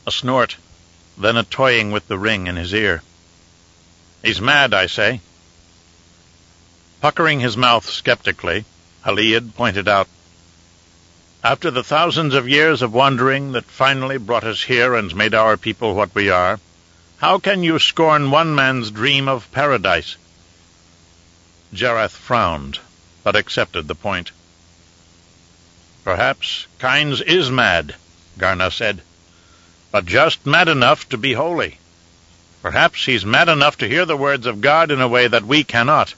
A snort, then a toying with the ring in his ear. "He's mad, I say." Puckering his mouth skeptically, Haliad pointed out, "After the thousands of years of wandering that finally brought us here and made our people what we are, how can you scorn one man's dream of paradise?" Jarath frowned, but accepted the point. "Perhaps Kynes is mad," Garna said, "but just mad enough to be holy. Perhaps he's mad enough to hear the words of God in a way that we cannot."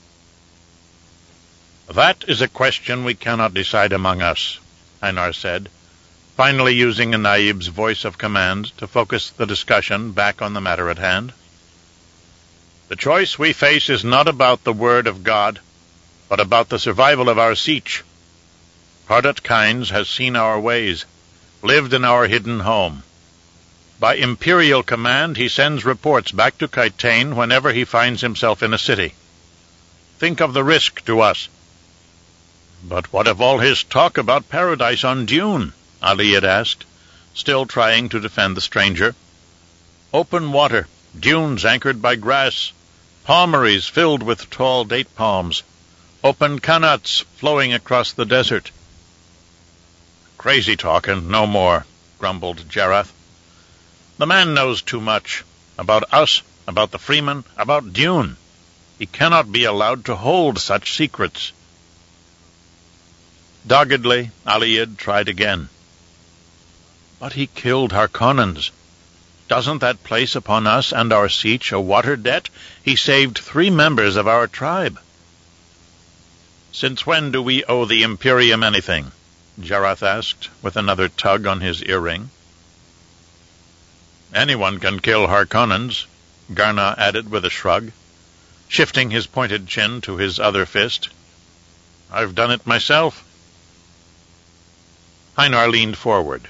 "That is a question we cannot decide among us," Einar said, finally using a Naib's voice of command to focus the discussion back on the matter at hand. "The choice we face is not about the word of God, but about the survival of our sietch. Hardat Kynes has seen our ways, lived in our hidden home. By imperial command he sends reports back to Kytain whenever he finds himself in a city. Think of the risk to us." "But what of all his talk about paradise on Dune?" Haliad asked, still trying to defend the stranger. "Open water, dunes anchored by grass, palmeries filled with tall date palms, open qanats flowing across the desert." "Crazy talk and no more," grumbled Jarath. "The man knows too much. About us, about the freemen, about Dune. He cannot be allowed to hold such secrets." Doggedly, Haliad tried again. "But he killed Harkonnens. Doesn't that place upon us and our sietch a water debt? He saved 3 members of our tribe." "Since when do we owe the Imperium anything?" Jarath asked, with another tug on his earring. "Anyone can kill Harkonnens," Garna added with a shrug, shifting his pointed chin to his other fist. "I've done it myself." Einar leaned forward.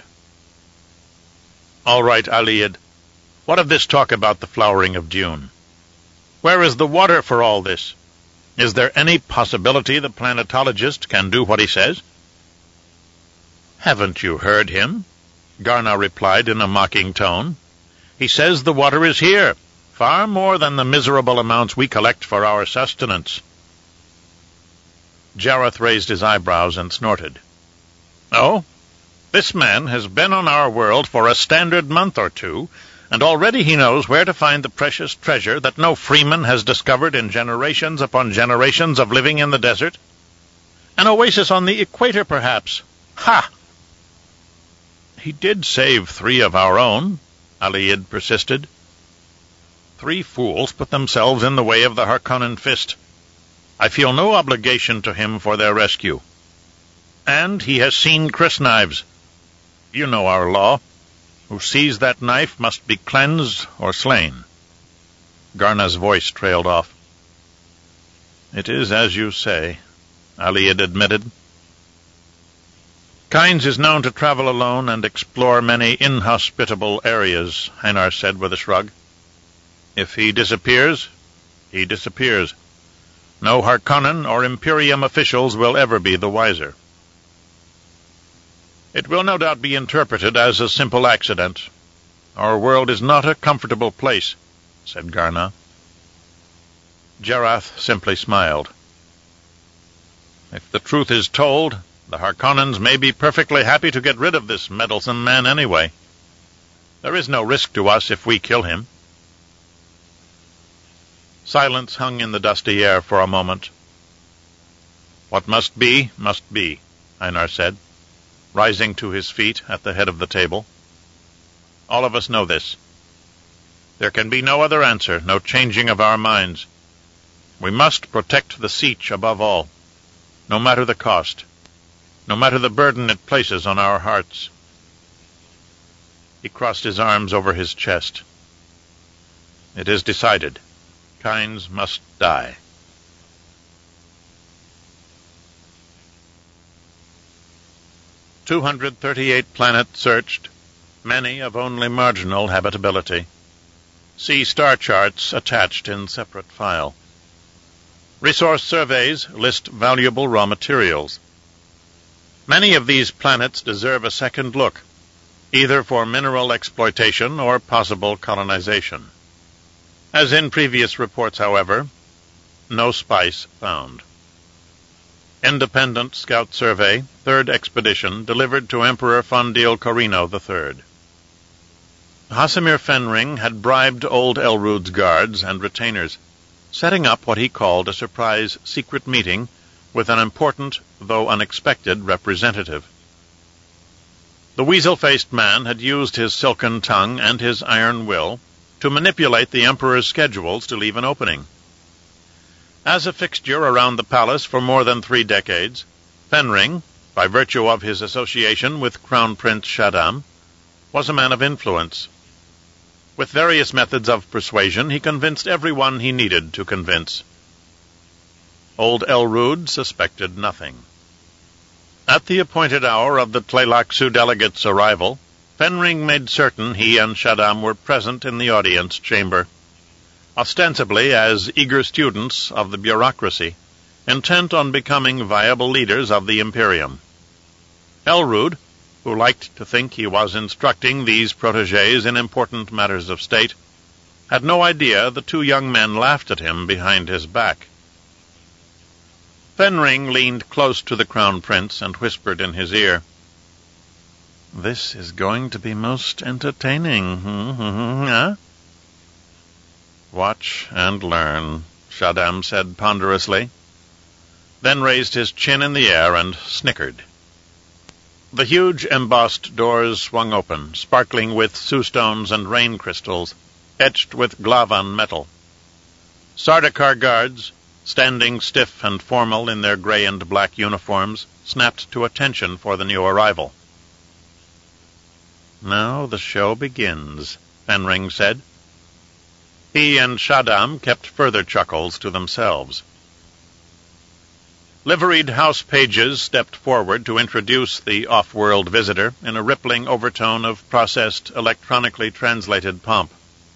"All right, Haliad. What of this talk about the flowering of Dune? Where is the water for all this? Is there any possibility the planetologist can do what he says?" "Haven't you heard him?" Garna replied in a mocking tone. "He says the water is here, far more than the miserable amounts we collect for our sustenance." Jarath raised his eyebrows and snorted. "Oh? This man has been on our world for a standard month or 2, and already he knows where to find the precious treasure that no freeman has discovered in generations upon generations of living in the desert? An oasis on the equator, perhaps. Ha!" "He did save 3 of our own," Haliad persisted. 3 fools put themselves in the way of the Harkonnen fist. I feel no obligation to him for their rescue. And he has seen crysknives. You know our law. Who sees that knife must be cleansed or slain." Garna's voice trailed off. "It is as you say," Haliad admitted. "Kynes is known to travel alone and explore many inhospitable areas," Einar said with a shrug. "If he disappears, he disappears. No Harkonnen or Imperium officials will ever be the wiser." "It will no doubt be interpreted as a simple accident. Our world is not a comfortable place," said Garna. Jarath simply smiled. "If the truth is told, the Harkonnens may be perfectly happy to get rid of this meddlesome man anyway. There is no risk to us if we kill him." Silence hung in the dusty air for a moment. "What must be, Einar said, rising to his feet at the head of the table. "All of us know this. There can be no other answer, no changing of our minds. We must protect the sietch above all, no matter the cost, no matter the burden it places on our hearts." He crossed his arms over his chest. "It is decided. Kynes must die." 238 planets searched, many of only marginal habitability. See star charts attached in separate file. Resource surveys list valuable raw materials. Many of these planets deserve a second look. either for mineral exploitation or possible colonization. As in previous reports, however, no spice found. Independent Scout Survey, 3rd Expedition, delivered to Emperor Fondil Corrino III. Hasimir Fenring had bribed old Elrud's guards and retainers, setting up what he called a surprise secret meeting with an important, though unexpected, representative. The weasel-faced man had used his silken tongue and his iron will to manipulate the Emperor's schedules to leave an opening. As a fixture around the palace for more than 3 decades, Fenring, by virtue of his association with Crown Prince Shaddam, was a man of influence. With various methods of persuasion, he convinced everyone he needed to convince. Old Elrud suspected nothing. At the appointed hour of the Tleilaxu delegate's arrival, Fenring made certain he and Shaddam were present in the audience chamber, ostensibly as eager students of the bureaucracy, intent on becoming viable leaders of the Imperium. Elrud, who liked to think he was instructing these protégés in important matters of state, had no idea the 2 young men laughed at him behind his back. Fenring leaned close to the Crown Prince and whispered in his ear, "This is going to be most entertaining, huh?" "Watch and learn," Shaddam said ponderously, then raised his chin in the air and snickered. The huge embossed doors swung open, sparkling with Sue-stones and rain crystals, etched with Glavan metal. Sardaukar guards, standing stiff and formal in their gray and black uniforms, snapped to attention for the new arrival. "Now the show begins," Fenring said. He and Shaddam kept further chuckles to themselves. Liveried house pages stepped forward to introduce the off-world visitor in a rippling overtone of processed, electronically translated pomp.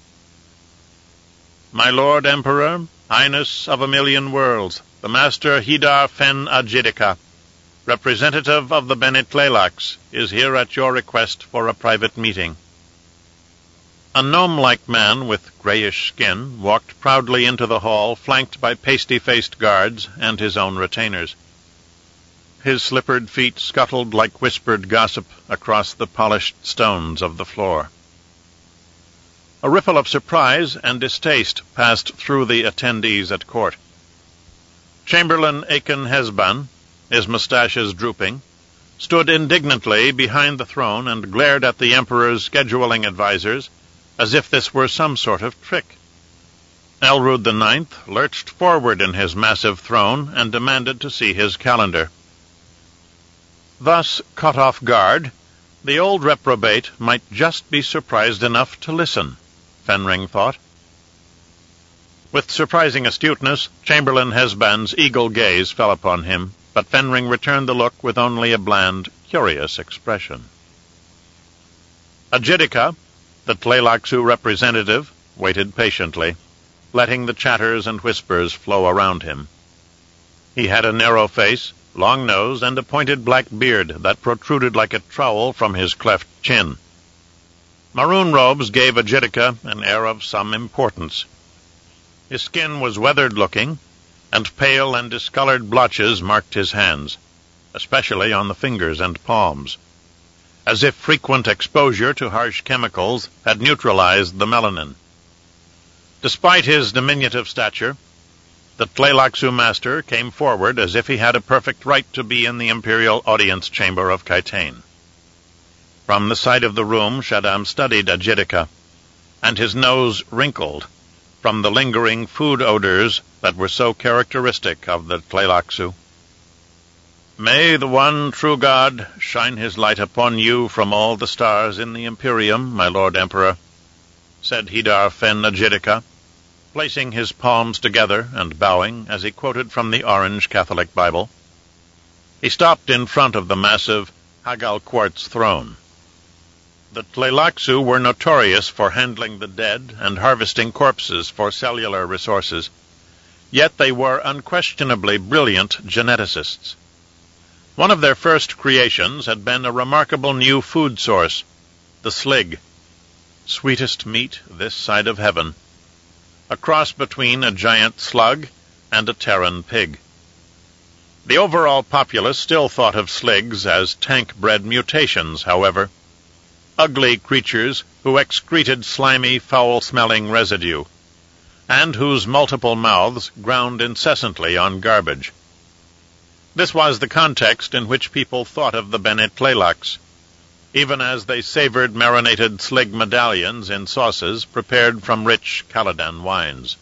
"My Lord Emperor, Highness of 1,000,000 worlds, the Master Hidar Fen Adjidika, representative of the Bene Tleilax, is here at your request for a private meeting." A gnome-like man with grayish skin walked proudly into the hall, flanked by pasty-faced guards and his own retainers. His slippered feet scuttled like whispered gossip across the polished stones of the floor. A ripple of surprise and distaste passed through the attendees at court. Chamberlain Aken Hesban, his mustaches drooping, stood indignantly behind the throne and glared at the Emperor's scheduling advisers as if this were some sort of trick. Elrud IX lurched forward in his massive throne and demanded to see his calendar. Thus caught off guard, the old reprobate might just be surprised enough to listen, Fenring thought. With surprising astuteness, Chamberlain Hesban's eagle gaze fell upon him, but Fenring returned the look with only a bland, curious expression. Adjidika, the Tleilaxu representative, waited patiently, letting the chatters and whispers flow around him. He had a narrow face, long nose, and a pointed black beard that protruded like a trowel from his cleft chin. Maroon robes gave Adjidika an air of some importance. His skin was weathered-looking, and pale and discolored blotches marked his hands, especially on the fingers and palms, as if frequent exposure to harsh chemicals had neutralized the melanin. Despite his diminutive stature, the Tleilaxu master came forward as if he had a perfect right to be in the imperial audience chamber of Kytain. From the side of the room, Shaddam studied Adjidika, and his nose wrinkled from the lingering food odors that were so characteristic of the Tleilaxu. "May the one true God shine his light upon you from all the stars in the Imperium, my Lord Emperor," said Hidar Fen Adjidika, placing his palms together and bowing as he quoted from the Orange Catholic Bible. He stopped in front of the massive Hagal quartz throne. The Tleilaxu were notorious for handling the dead and harvesting corpses for cellular resources, yet they were unquestionably brilliant geneticists. One of their first creations had been a remarkable new food source, The slig, sweetest meat this side of heaven, a cross between a giant slug and a Terran pig. The overall populace still thought of sligs as tank-bred mutations, however, ugly creatures who excreted slimy, foul-smelling residue, and whose multiple mouths ground incessantly on garbage. This was the context in which people thought of the Bene Tleilax, even as they savored marinated slig medallions in sauces prepared from rich Caladan wines.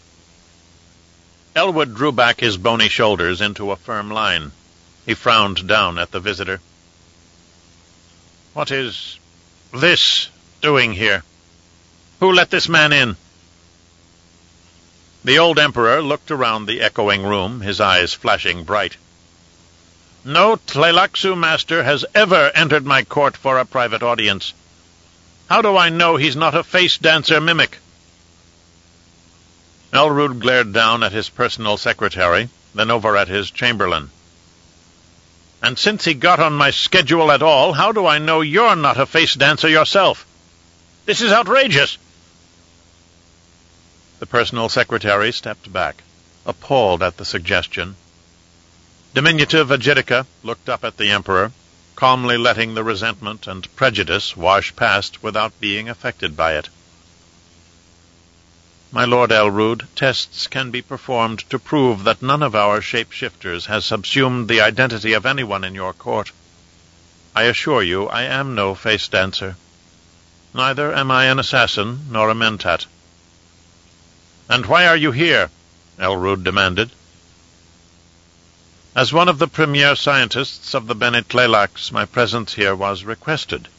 Elwood drew back his bony shoulders into a firm line. He frowned down at the visitor. "What is this doing here? Who let this man in?" The old Emperor looked around the echoing room, his eyes flashing bright. "No Tleilaxu master has ever entered my court for a private audience. How do I know he's not a face-dancer mimic?" Elrud glared down at his personal secretary, then over at his chamberlain. "And since he got on my schedule at all, how do I know you're not a face-dancer yourself? This is outrageous!" The personal secretary stepped back, appalled at the suggestion. Diminutive Ajitika looked up at the Emperor, calmly letting the resentment and prejudice wash past without being affected by it. "My Lord Elrud, tests can be performed to prove that none of our shapeshifters has subsumed the identity of anyone in your court. I assure you I am no face-dancer. Neither am I an assassin nor a mentat." "And why are you here?" Elrud demanded. "As one of the premier scientists of the Bene Tleilax, my presence here was requested."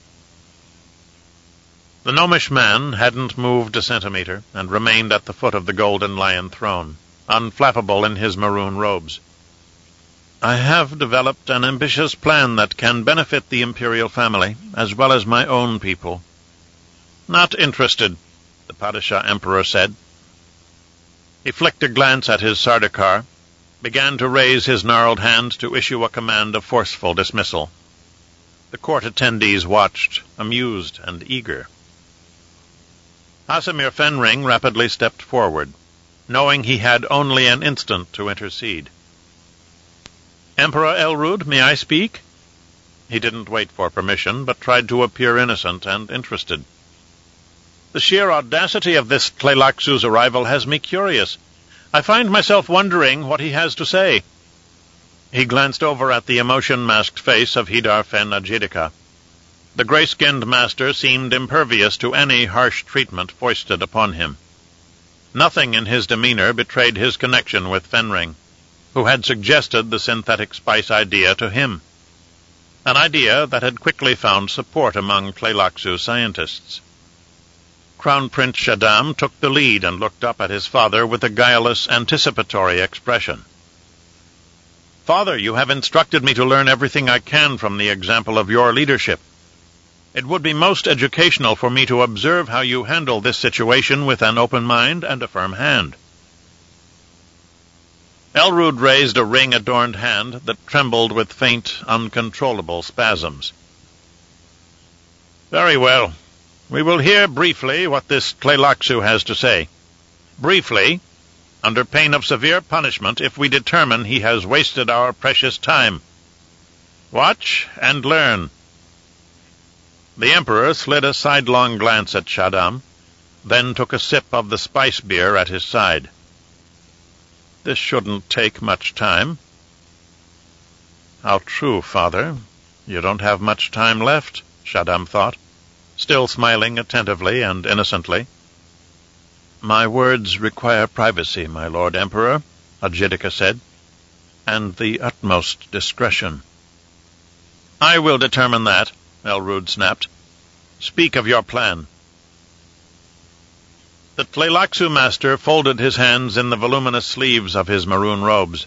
The gnomish man hadn't moved a centimeter, and remained at the foot of the golden lion throne, unflappable in his maroon robes. "I have developed an ambitious plan that can benefit the imperial family, as well as my own people." "Not interested," the Padishah Emperor said. He flicked a glance at his Sardaukar, began to raise his gnarled hand to issue a command of forceful dismissal. The court attendees watched, amused and eager. Asimir Fenring rapidly stepped forward, knowing he had only an instant to intercede. "Emperor Elrud, may I speak?" He didn't wait for permission, but tried to appear innocent and interested. "The sheer audacity of this Tleilaxu's arrival has me curious. I find myself wondering what he has to say." He glanced over at the emotion-masked face of Hidar Fen Ajitika. The gray-skinned master seemed impervious to any harsh treatment foisted upon him. Nothing in his demeanor betrayed his connection with Fenring, who had suggested the synthetic spice idea to him, an idea that had quickly found support among Tleilaxu scientists. Crown Prince Shaddam took the lead and looked up at his father with a guileless, anticipatory expression. "Father, you have instructed me to learn everything I can from the example of your leadership. It would be most educational for me to observe how you handle this situation with an open mind and a firm hand." Elrud raised a ring-adorned hand that trembled with faint, uncontrollable spasms. "Very well. We will hear briefly what this Tleilaxu has to say. Briefly, under pain of severe punishment if we determine he has wasted our precious time. Watch and learn." The Emperor slid a sidelong glance at Shaddam, then took a sip of the spice beer at his side. "This shouldn't take much time." "How true, Father. You don't have much time left," Shaddam thought, still smiling attentively and innocently. "My words require privacy, my Lord Emperor," Ajitika said, "and the utmost discretion." "I will determine that," Elrud snapped. "Speak of your plan." The Tleilaxu master folded his hands in the voluminous sleeves of his maroon robes.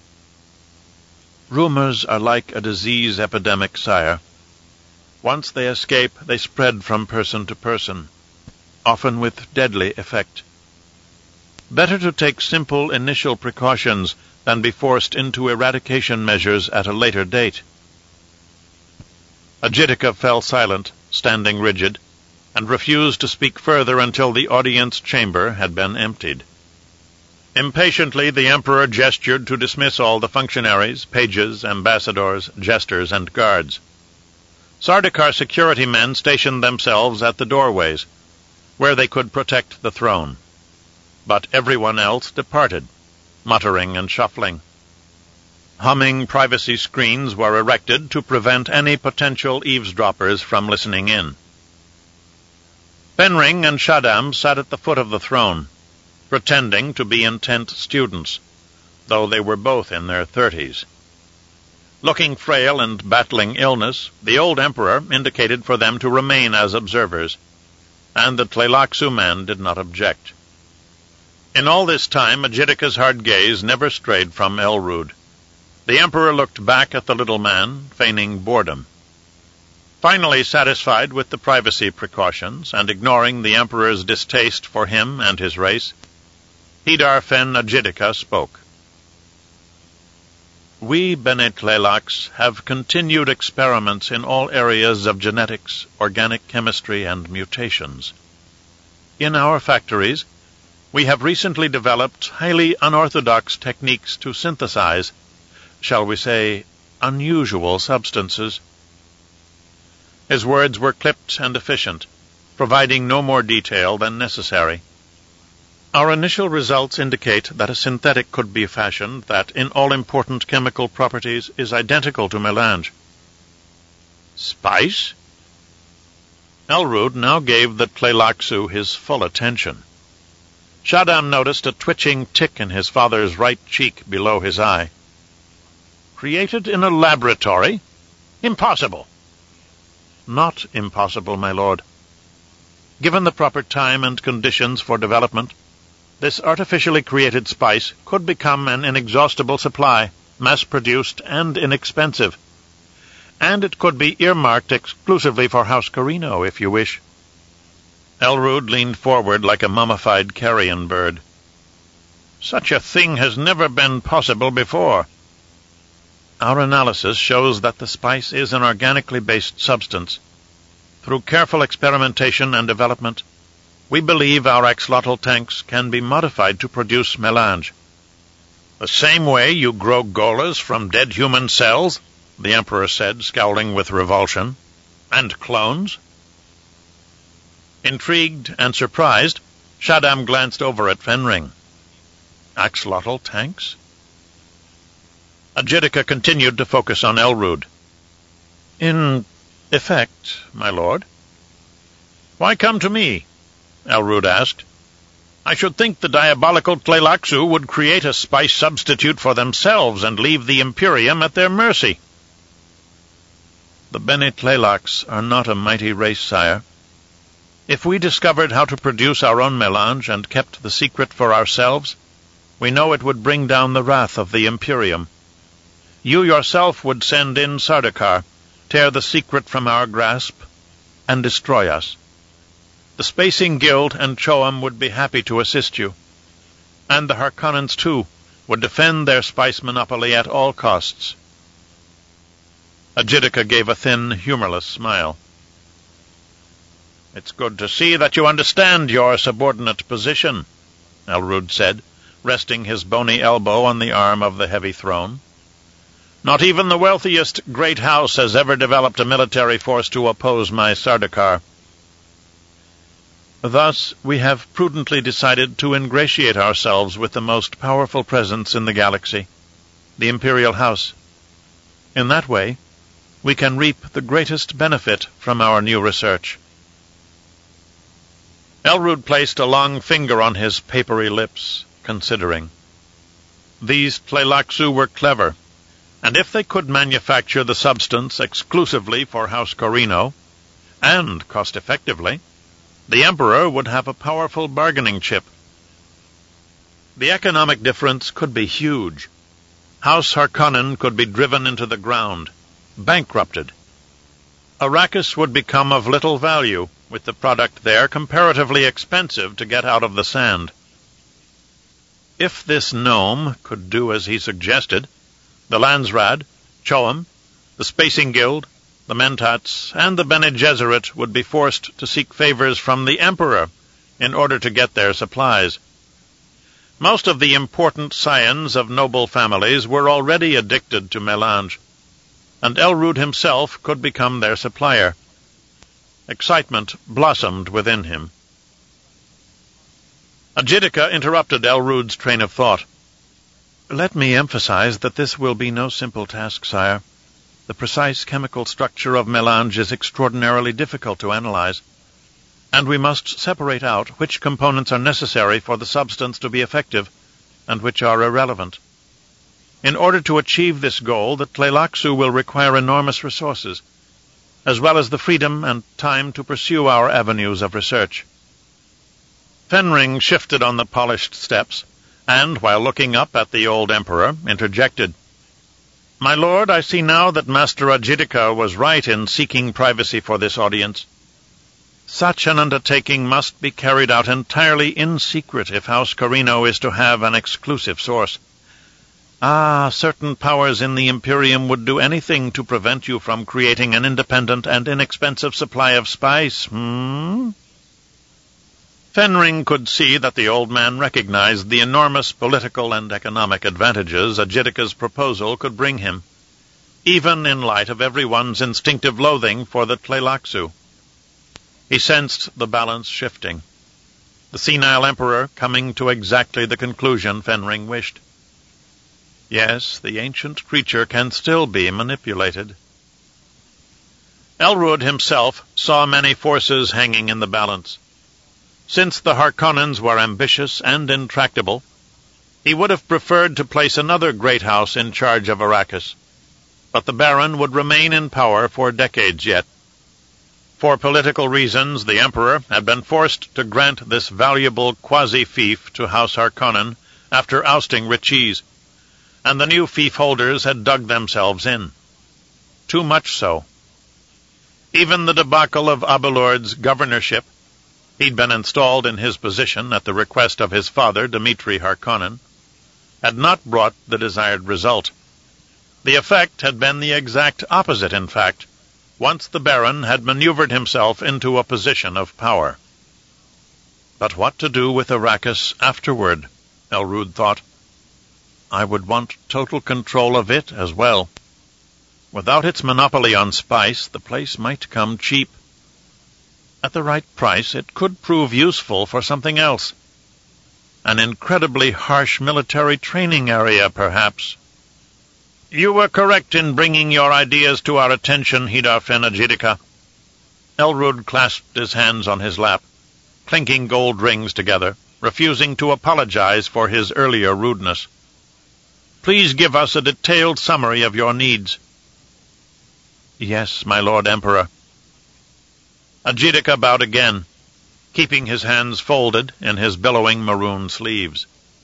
"Rumors are like a disease epidemic, sire. Once they escape, they spread from person to person, often with deadly effect. Better to take simple initial precautions than be forced into eradication measures at a later date." Ajitika fell silent, standing rigid, and refused to speak further until the audience chamber had been emptied. Impatiently, the emperor gestured to dismiss all the functionaries, pages, ambassadors, jesters, and guards. Sardaukar security men stationed themselves at the doorways, where they could protect the throne. But everyone else departed, muttering and shuffling. Humming privacy screens were erected to prevent any potential eavesdroppers from listening in. Fenring and Shaddam sat at the foot of the throne, pretending to be intent students, though they were both in their 30s. Looking frail and battling illness, the old emperor indicated for them to remain as observers, and the Tleilaxu men did not object. In all this time, Agitika's hard gaze never strayed from Elrud. The emperor looked back at the little man, feigning boredom. Finally satisfied with the privacy precautions, and ignoring the emperor's distaste for him and his race, Hidarfen Agitika spoke. We, Bene Tleilax, have continued experiments in all areas of genetics, organic chemistry, and mutations. In our factories, we have recently developed highly unorthodox techniques to synthesize, shall we say, unusual substances. His words were clipped and efficient, providing no more detail than necessary. Our initial results indicate that a synthetic could be fashioned that, in all important chemical properties, is identical to melange. Spice? Elrud now gave the Tleilaxu his full attention. Shaddam noticed a twitching tick in his father's right cheek below his eye. Created in a laboratory? Impossible. Not impossible, my lord. Given the proper time and conditions for development, this artificially created spice could become an inexhaustible supply, mass-produced and inexpensive. And it could be earmarked exclusively for House Corrino, if you wish. Elrud leaned forward like a mummified carrion bird. Such a thing has never been possible before. Our analysis shows that the spice is an organically based substance. Through careful experimentation and development, we believe our axolotl tanks can be modified to produce melange. The same way you grow golas from dead human cells, the emperor said, scowling with revulsion. And clones? Intrigued and surprised, Shaddam glanced over at Fenring. Axolotl tanks? Agitika continued to focus on Elrud. In effect, my lord. Why come to me? Elrud asked. I should think the diabolical Tleilaxu would create a spice substitute for themselves and leave the Imperium at their mercy. The Bene Tleilax are not a mighty race, sire. If we discovered how to produce our own melange and kept the secret for ourselves, we know it would bring down the wrath of the Imperium. You yourself would send in Sardaukar, tear the secret from our grasp, and destroy us. The Spacing Guild and Choam would be happy to assist you, and the Harkonnens, too, would defend their spice monopoly at all costs. Agitika gave a thin, humorless smile. It's good to see that you understand your subordinate position, Elrud said, resting his bony elbow on the arm of the heavy throne. Not even the wealthiest great house has ever developed a military force to oppose my Sardaukar. Thus, we have prudently decided to ingratiate ourselves with the most powerful presence in the galaxy, the Imperial House. In that way, we can reap the greatest benefit from our new research. Elrud placed a long finger on his papery lips, considering. These Tleilaxu were clever, and if they could manufacture the substance exclusively for House Corrino, and cost-effectively, the Emperor would have a powerful bargaining chip. The economic difference could be huge. House Harkonnen could be driven into the ground, bankrupted. Arrakis would become of little value, with the product there comparatively expensive to get out of the sand. If this gnome could do as he suggested, the Landsraad, Choam, the Spacing Guild, the Mentats, and the Bene Gesserit would be forced to seek favors from the Emperor in order to get their supplies. Most of the important scions of noble families were already addicted to melange, and Elrod himself could become their supplier. Excitement blossomed within him. Agidica interrupted Elrod's train of thought. "Let me emphasize that this will be no simple task, sire. The precise chemical structure of melange is extraordinarily difficult to analyze, and we must separate out which components are necessary for the substance to be effective and which are irrelevant. In order to achieve this goal, the Tleilaxu will require enormous resources, as well as the freedom and time to pursue our avenues of research." Fenring shifted on the polished steps, and, while looking up at the old emperor, interjected. "My lord, I see now that Master Agidica was right in seeking privacy for this audience. Such an undertaking must be carried out entirely in secret if House Corrino is to have an exclusive source. Certain powers in the Imperium would do anything to prevent you from creating an independent and inexpensive supply of spice, Fenring could see that the old man recognized the enormous political and economic advantages Agidica's proposal could bring him, even in light of everyone's instinctive loathing for the Tleilaxu. He sensed the balance shifting, the senile emperor coming to exactly the conclusion Fenring wished. Yes, the ancient creature can still be manipulated. Elrod himself saw many forces hanging in the balance. Since the Harkonnens were ambitious and intractable, he would have preferred to place another great house in charge of Arrakis, but the Baron would remain in power for decades yet. For political reasons, the Emperor had been forced to grant this valuable quasi-fief to House Harkonnen after ousting Richies, and the new fief-holders had dug themselves in. Too much so. Even the debacle of Abelord's governorship — he'd been installed in his position at the request of his father, Dimitri Harkonnen — had not brought the desired result. The effect had been the exact opposite, in fact, once the Baron had maneuvered himself into a position of power. But what to do with Arrakis afterward, Elrod thought. I would want total control of it as well. Without its monopoly on spice, the place might come cheap. At the right price, it could prove useful for something else. An incredibly harsh military training area, perhaps. "You were correct in bringing your ideas to our attention, Hydarfen Agidica." Elrod clasped his hands on his lap, clinking gold rings together, refusing to apologize for his earlier rudeness. "Please give us a detailed summary of your needs." "Yes, my Lord Emperor." Agidica bowed again, keeping his hands folded in his billowing maroon sleeves.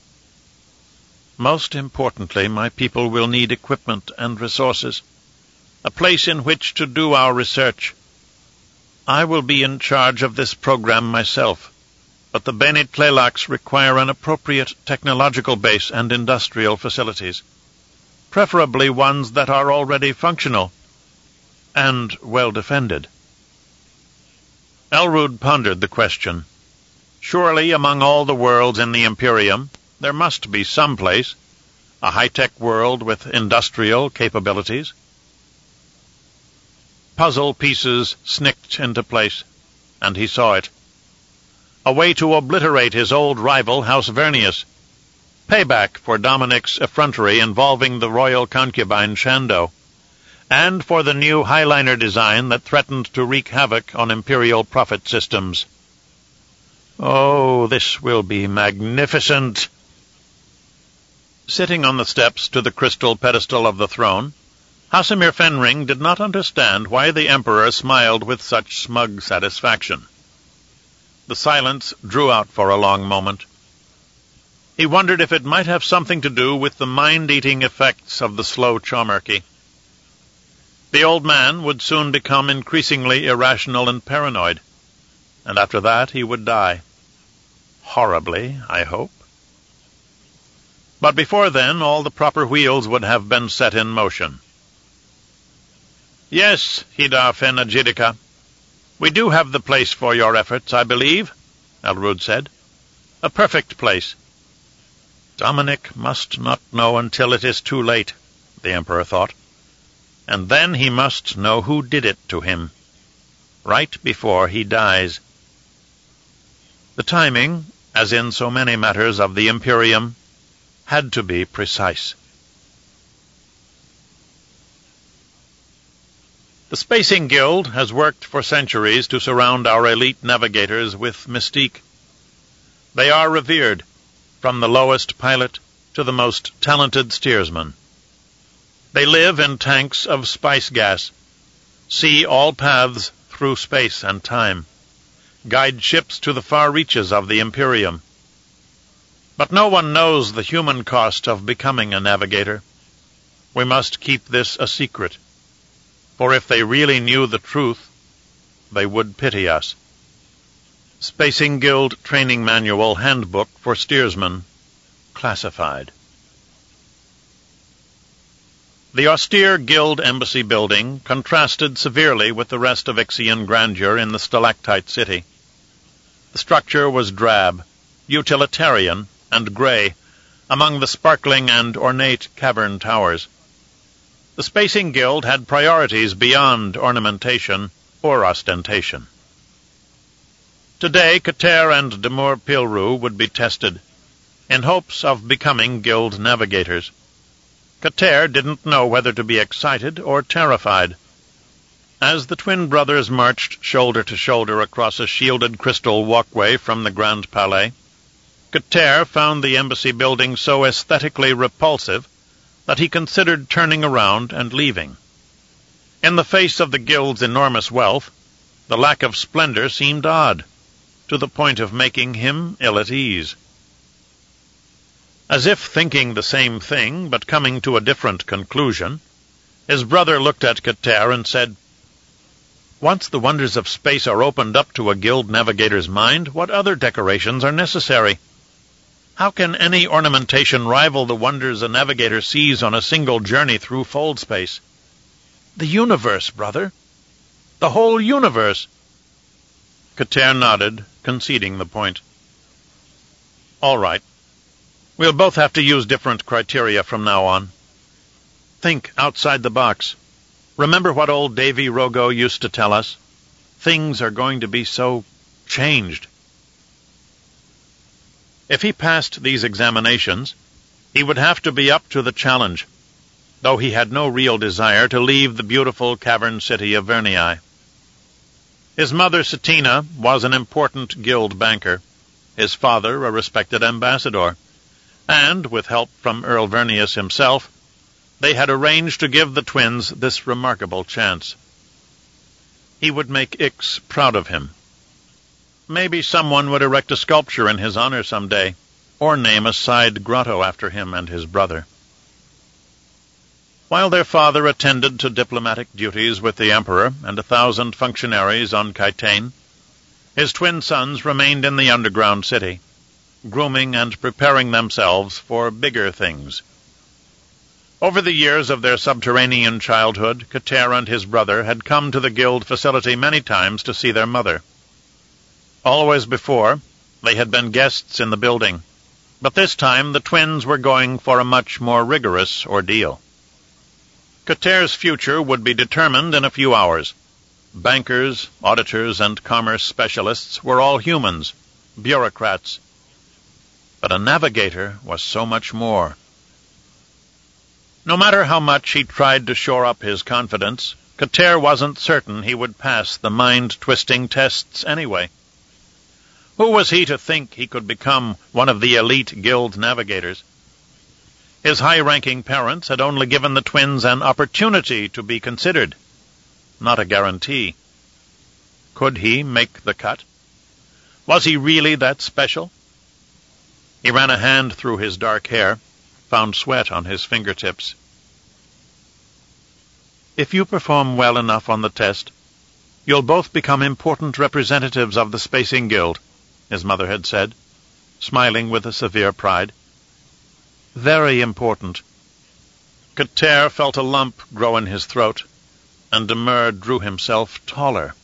"Most importantly, my people will need equipment and resources, a place in which to do our research. I will be in charge of this program myself, but the Bene Tleilax require an appropriate technological base and industrial facilities, preferably ones that are already functional and well defended." Elrod pondered the question. Surely, among all the worlds in the Imperium, there must be some place, a high-tech world with industrial capabilities. Puzzle pieces snicked into place, and he saw it. A way to obliterate his old rival, House Vernius. Payback for Dominic's effrontery involving the royal concubine Shando, and for the new Highliner design that threatened to wreak havoc on Imperial profit systems. Oh, this will be magnificent! Sitting on the steps to the crystal pedestal of the throne, Hasimir Fenring did not understand why the Emperor smiled with such smug satisfaction. The silence drew out for a long moment. He wondered if it might have something to do with the mind-eating effects of the slow chaumerky. The old man would soon become increasingly irrational and paranoid, and after that he would die. Horribly, I hope. But before then, all the proper wheels would have been set in motion. "Yes, Hida-Fin Ajidica. We do have the place for your efforts, I believe," Elrud said. "A perfect place." Dominic must not know until it is too late, the Emperor thought. And then he must know who did it to him, right before he dies. The timing, as in so many matters of the Imperium, had to be precise. The Spacing Guild has worked for centuries to surround our elite navigators with mystique. They are revered, from the lowest pilot to the most talented steersman. They live in tanks of spice gas, see all paths through space and time, guide ships to the far reaches of the Imperium. But no one knows the human cost of becoming a navigator. We must keep this a secret, for if they really knew the truth, they would pity us. Spacing Guild Training Manual Handbook for Steersmen, classified. The austere Guild Embassy building contrasted severely with the rest of Ixian grandeur in the stalactite city. The structure was drab, utilitarian, and gray, among the sparkling and ornate cavern towers. The Spacing Guild had priorities beyond ornamentation or ostentation. Today, Kater and Demur Pilru would be tested, in hopes of becoming Guild navigators. Kater didn't know whether to be excited or terrified. As the twin brothers marched shoulder to shoulder across a shielded crystal walkway from the Grand Palais, Kater found the embassy building so aesthetically repulsive that he considered turning around and leaving. In the face of the Guild's enormous wealth, the lack of splendor seemed odd, to the point of making him ill at ease. As if thinking the same thing, but coming to a different conclusion, his brother looked at Kater and said, "Once the wonders of space are opened up to a Guild navigator's mind, what other decorations are necessary? How can any ornamentation rival the wonders a navigator sees on a single journey through fold space? The universe, brother! The whole universe!" Kater nodded, conceding the point. "All right. We'll both have to use different criteria from now on. Think outside the box. Remember what old Davy Rogo used to tell us? Things are going to be so changed." If he passed these examinations, he would have to be up to the challenge, though he had no real desire to leave the beautiful cavern city of Vernii. His mother, Satina, was an important Guild banker, his father a respected ambassador, and, with help from Earl Vernius himself, they had arranged to give the twins this remarkable chance. He would make Ix proud of him. Maybe someone would erect a sculpture in his honor some day, or name a side grotto after him and his brother. While their father attended to diplomatic duties with the Emperor and 1,000 functionaries on Kytane, his twin sons remained in the underground city, grooming and preparing themselves for bigger things. Over the years of their subterranean childhood, Kater and his brother had come to the Guild facility many times to see their mother. Always before, they had been guests in the building, but this time the twins were going for a much more rigorous ordeal. Kater's future would be determined in a few hours. Bankers, auditors, and commerce specialists were all humans, bureaucrats. But a navigator was so much more. No matter how much he tried to shore up his confidence, Kater wasn't certain he would pass the mind-twisting tests anyway. Who was he to think he could become one of the elite Guild navigators? His high-ranking parents had only given the twins an opportunity to be considered, not a guarantee. Could he make the cut? Was he really that special? He ran a hand through his dark hair, found sweat on his fingertips. "If you perform well enough on the test, you'll both become important representatives of the Spacing Guild," his mother had said, smiling with a severe pride. "Very important." Kater felt a lump grow in his throat, and Demur drew himself taller.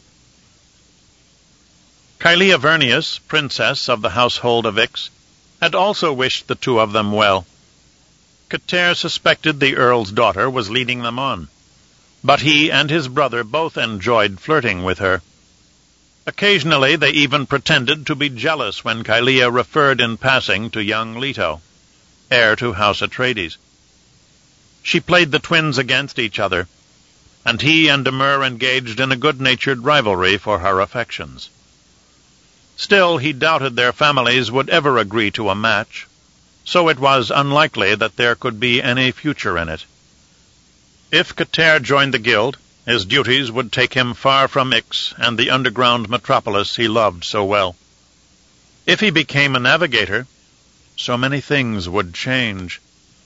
Kylea Vernius, princess of the household of Ix, had also wished the two of them well. Kater suspected the earl's daughter was leading them on, but he and his brother both enjoyed flirting with her. Occasionally they even pretended to be jealous when Kylea referred in passing to young Leto, heir to House Atreides. She played the twins against each other, and he and Demur engaged in a good-natured rivalry for her affections. Still, he doubted their families would ever agree to a match, so it was unlikely that there could be any future in it. If Kater joined the guild, his duties would take him far from Ix and the underground metropolis he loved so well. If he became a navigator, so many things would change.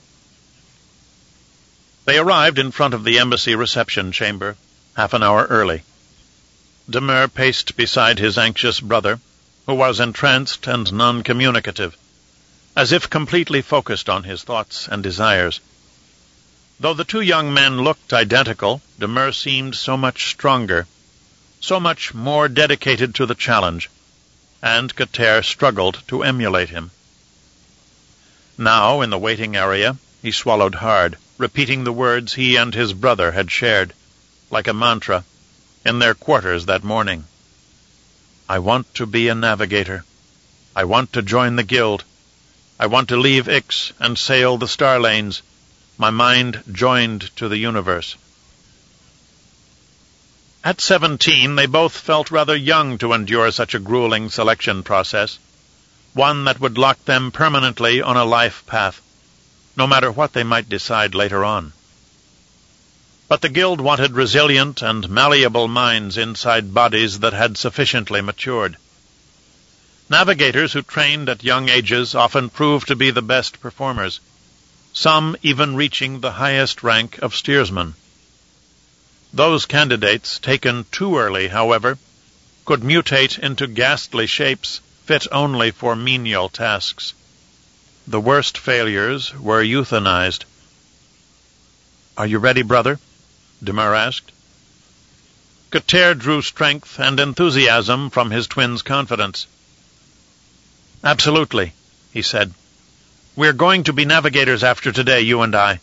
They arrived in front of the embassy reception chamber, half an hour early. Demur paced beside his anxious brother, who was entranced and non-communicative, as if completely focused on his thoughts and desires. Though the two young men looked identical, Demur seemed so much stronger, so much more dedicated to the challenge, and Kater struggled to emulate him. Now, in the waiting area, he swallowed hard, repeating the words he and his brother had shared, like a mantra, in their quarters that morning. I want to be a navigator. I want to join the guild. I want to leave Ix and sail the star lanes, my mind joined to the universe. At 17, they both felt rather young to endure such a grueling selection process, one that would lock them permanently on a life path, no matter what they might decide later on. But the guild wanted resilient and malleable minds inside bodies that had sufficiently matured. Navigators who trained at young ages often proved to be the best performers, some even reaching the highest rank of steersman. Those candidates, taken too early, however, could mutate into ghastly shapes fit only for menial tasks. The worst failures were euthanized. "Are you ready, brother?" Demur asked. Kater drew strength and enthusiasm from his twin's confidence. "Absolutely," he said. "We're going to be navigators after today, you and I."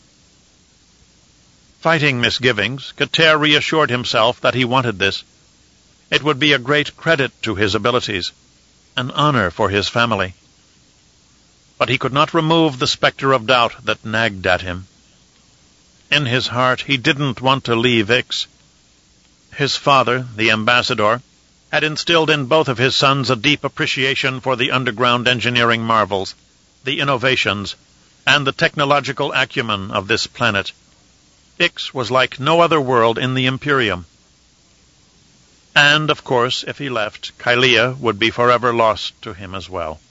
Fighting misgivings, Kater reassured himself that he wanted this. It would be a great credit to his abilities, an honor for his family. But he could not remove the specter of doubt that nagged at him. In his heart, he didn't want to leave Ix. His father, the ambassador, had instilled in both of his sons a deep appreciation for the underground engineering marvels, the innovations, and the technological acumen of this planet. Ix was like no other world in the Imperium. And, of course, if he left, Kylea would be forever lost to him as well.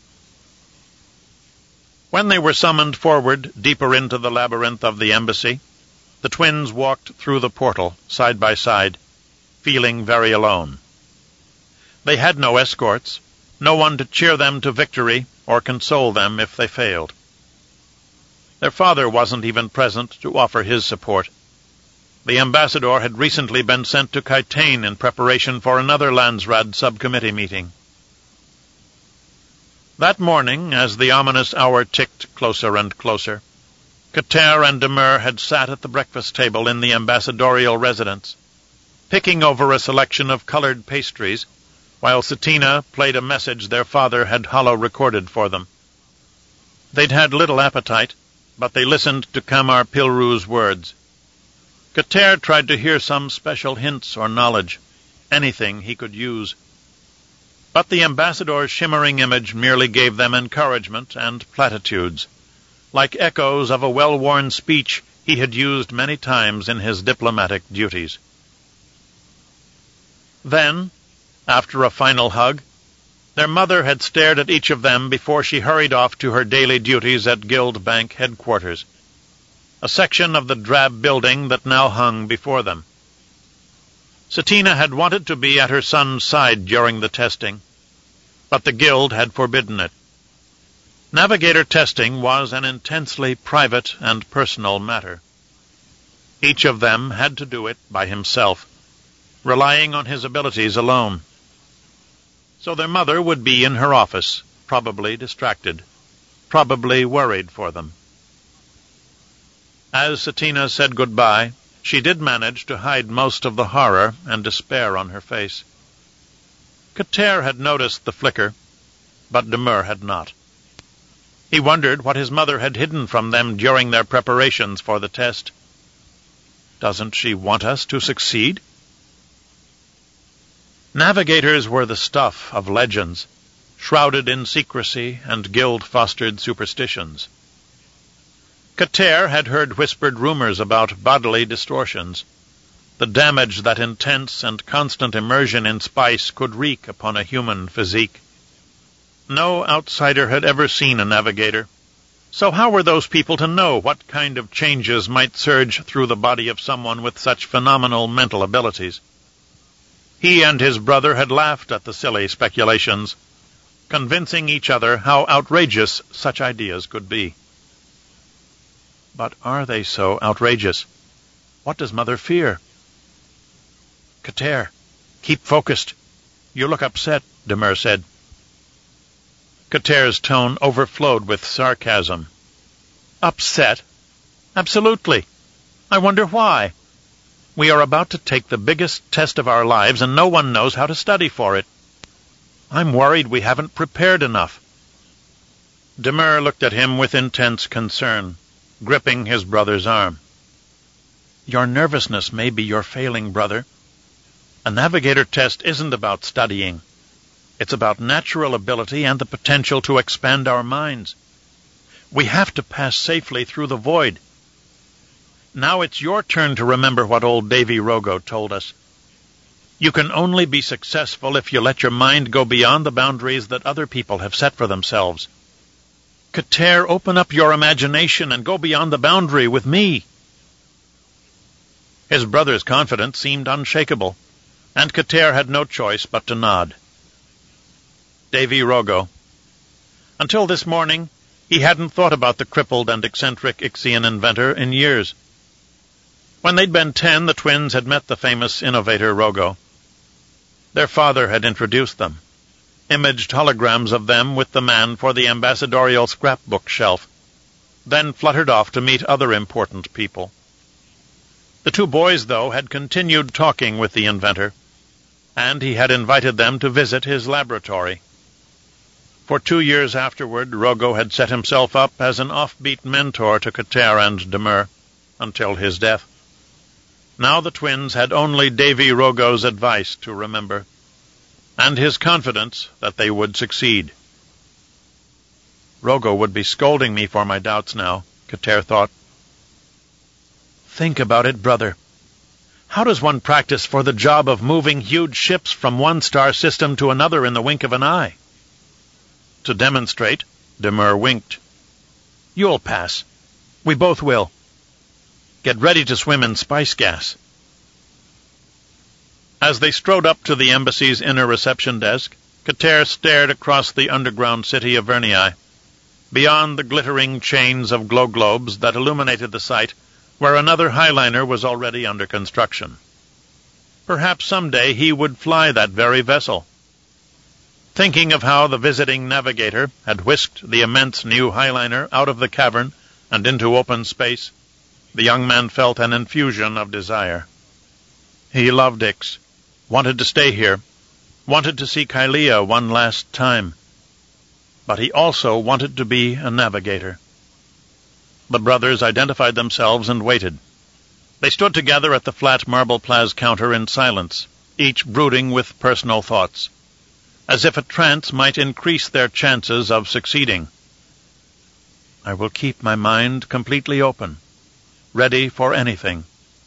When they were summoned forward, deeper into the labyrinth of the embassy, the twins walked through the portal, side by side, feeling very alone. They had no escorts, no one to cheer them to victory or console them if they failed. Their father wasn't even present to offer his support. The ambassador had recently been sent to Kytane in preparation for another Landsraad subcommittee meeting. That morning, as the ominous hour ticked closer and closer, Kater and Demur had sat at the breakfast table in the ambassadorial residence, picking over a selection of colored pastries, while Satina played a message their father had hollow-recorded for them. They'd had little appetite, but they listened to Kamar Pilru's words. Kater tried to hear some special hints or knowledge, anything he could use. But the ambassador's shimmering image merely gave them encouragement and platitudes, like echoes of a well-worn speech he had used many times in his diplomatic duties. Then, after a final hug, their mother had stared at each of them before she hurried off to her daily duties at Guild Bank headquarters, a section of the drab building that now hung before them. Satina had wanted to be at her son's side during the testing, but the Guild had forbidden it. Navigator testing was an intensely private and personal matter. Each of them had to do it by himself, relying on his abilities alone. So their mother would be in her office, probably distracted, probably worried for them. As Satina said goodbye, she did manage to hide most of the horror and despair on her face. Kater had noticed the flicker, but Demur had not. He wondered what his mother had hidden from them during their preparations for the test. Doesn't she want us to succeed? Navigators were the stuff of legends, shrouded in secrecy and guild-fostered superstitions. Kater had heard whispered rumors about bodily distortions, the damage that intense and constant immersion in spice could wreak upon a human physique. No outsider had ever seen a navigator, so how were those people to know what kind of changes might surge through the body of someone with such phenomenal mental abilities? He and his brother had laughed at the silly speculations, convincing each other how outrageous such ideas could be. But are they so outrageous? What does Mother fear? Kater, keep focused. You look upset, Demur said. Kater's tone overflowed with sarcasm. Upset? Absolutely. I wonder why. We are about to take the biggest test of our lives, and no one knows how to study for it. I'm worried we haven't prepared enough. Demur looked at him with intense concern, gripping his brother's arm. Your nervousness may be your failing, brother. A navigator test isn't about studying. It's about natural ability and the potential to expand our minds. We have to pass safely through the void. Now it's your turn to remember what old Davy Rogo told us. You can only be successful if you let your mind go beyond the boundaries that other people have set for themselves. Kater, open up your imagination and go beyond the boundary with me. His brother's confidence seemed unshakable, and Kater had no choice but to nod. Davy Rogo. Until this morning, he hadn't thought about the crippled and eccentric Ixian inventor in years. When they'd been 10, the twins had met the famous innovator Rogo. Their father had introduced them, imaged holograms of them with the man for the ambassadorial scrapbook shelf, then fluttered off to meet other important people. The two boys, though, had continued talking with the inventor, and he had invited them to visit his laboratory. For 2 years afterward, Rogo had set himself up as an offbeat mentor to Kater and Demur, until his death. Now the twins had only Davy Rogo's advice to remember, and his confidence that they would succeed. Rogo would be scolding me for my doubts now, Kater thought. Think about it, brother. How does one practice for the job of moving huge ships from one star system to another in the wink of an eye? To demonstrate, Demur winked. You'll pass. We both will. Get ready to swim in spice gas. As they strode up to the embassy's inner reception desk, Kater stared across the underground city of Vernii, beyond the glittering chains of glow globes that illuminated the site where another highliner was already under construction. Perhaps someday he would fly that very vessel. Thinking of how the visiting navigator had whisked the immense new highliner out of the cavern and into open space, the young man felt an infusion of desire. He loved Ix, wanted to stay here, wanted to see Kylea one last time. But he also wanted to be a navigator. The brothers identified themselves and waited. They stood together at the flat marble Plaz counter in silence, each brooding with personal thoughts, as if a trance might increase their chances of succeeding. I will keep my mind completely open, ready for anything.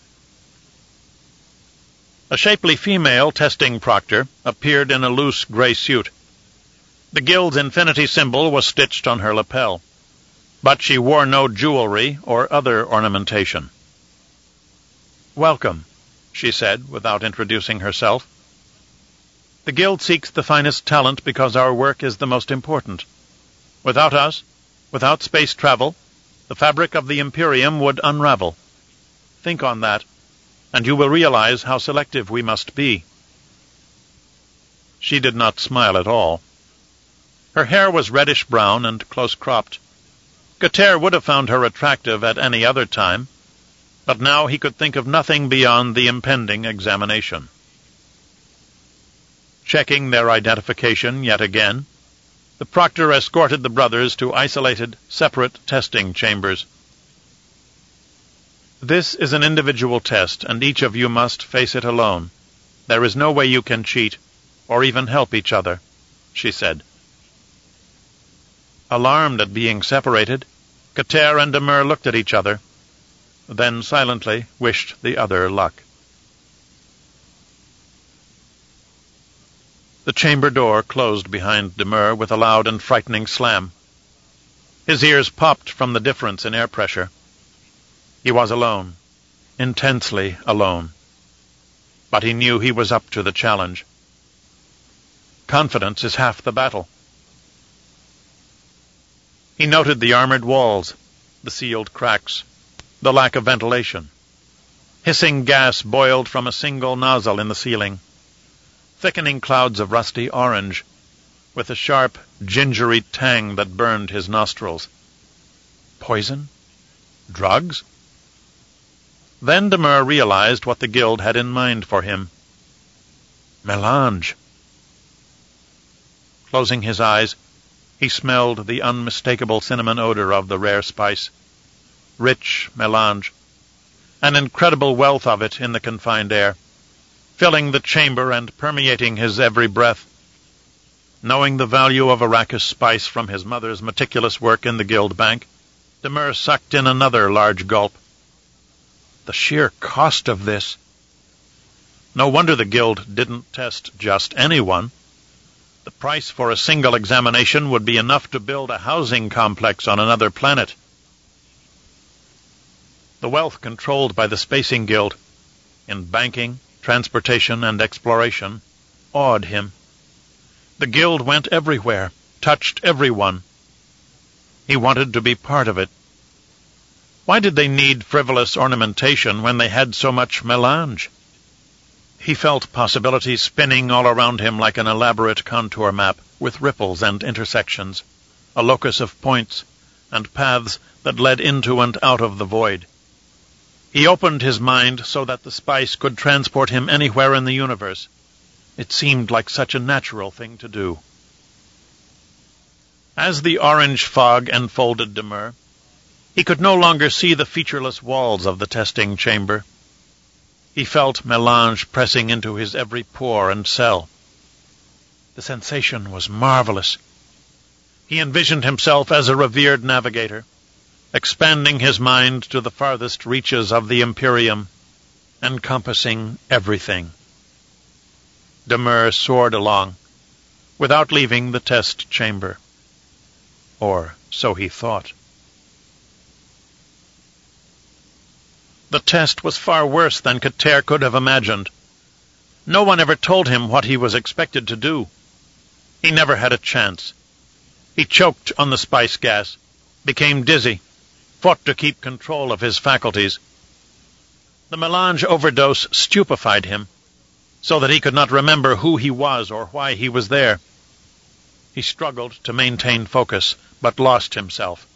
A shapely female testing proctor appeared in a loose gray suit. The guild's infinity symbol was stitched on her lapel, but she wore no jewelry or other ornamentation. Welcome, she said, without introducing herself. The guild seeks the finest talent because our work is the most important. Without us, without space travel, the fabric of the Imperium would unravel. Think on that, and you will realize how selective we must be." She did not smile at all. Her hair was reddish-brown and close-cropped. Getair would have found her attractive at any other time, but now he could think of nothing beyond the impending examination. Checking their identification yet again, the proctor escorted the brothers to isolated, separate testing chambers. "This is an individual test, and each of you must face it alone. There is no way you can cheat, or even help each other," she said. Alarmed at being separated, Getair and Demer looked at each other, then silently wished the other luck. The chamber door closed behind Demer with a loud and frightening slam. His ears popped from the difference in air pressure. He was alone, intensely alone. But he knew he was up to the challenge. Confidence is half the battle. He noted the armored walls, the sealed cracks, the lack of ventilation. Hissing gas boiled from a single nozzle in the ceiling. Thickening clouds of rusty orange, with a sharp, gingery tang that burned his nostrils. Poison? Drugs? Then Demer realized what the guild had in mind for him. Melange. Closing his eyes, he smelled the unmistakable cinnamon odor of the rare spice. Rich melange. An incredible wealth of it in the confined air, filling the chamber and permeating his every breath. Knowing the value of Arrakis spice from his mother's meticulous work in the guild bank, Demer sucked in another large gulp. The sheer cost of this! No wonder the guild didn't test just anyone. The price for a single examination would be enough to build a housing complex on another planet. The wealth controlled by the Spacing Guild, in banking, transportation, and exploration, awed him. The guild went everywhere, touched everyone. He wanted to be part of it. Why did they need frivolous ornamentation when they had so much melange? He felt possibilities spinning all around him like an elaborate contour map, with ripples and intersections, a locus of points, and paths that led into and out of the void. He opened his mind so that the spice could transport him anywhere in the universe. It seemed like such a natural thing to do. As the orange fog enfolded Demer, he could no longer see the featureless walls of the testing chamber. He felt melange pressing into his every pore and cell. The sensation was marvelous. He envisioned himself as a revered navigator, expanding his mind to the farthest reaches of the Imperium, encompassing everything. Demer soared along, without leaving the test chamber. Or so he thought. The test was far worse than Getair could have imagined. No one ever told him what he was expected to do. He never had a chance. He choked on the spice gas, became dizzy, fought to keep control of his faculties. The melange overdose stupefied him, so that he could not remember who he was or why he was there. He struggled to maintain focus, but lost himself.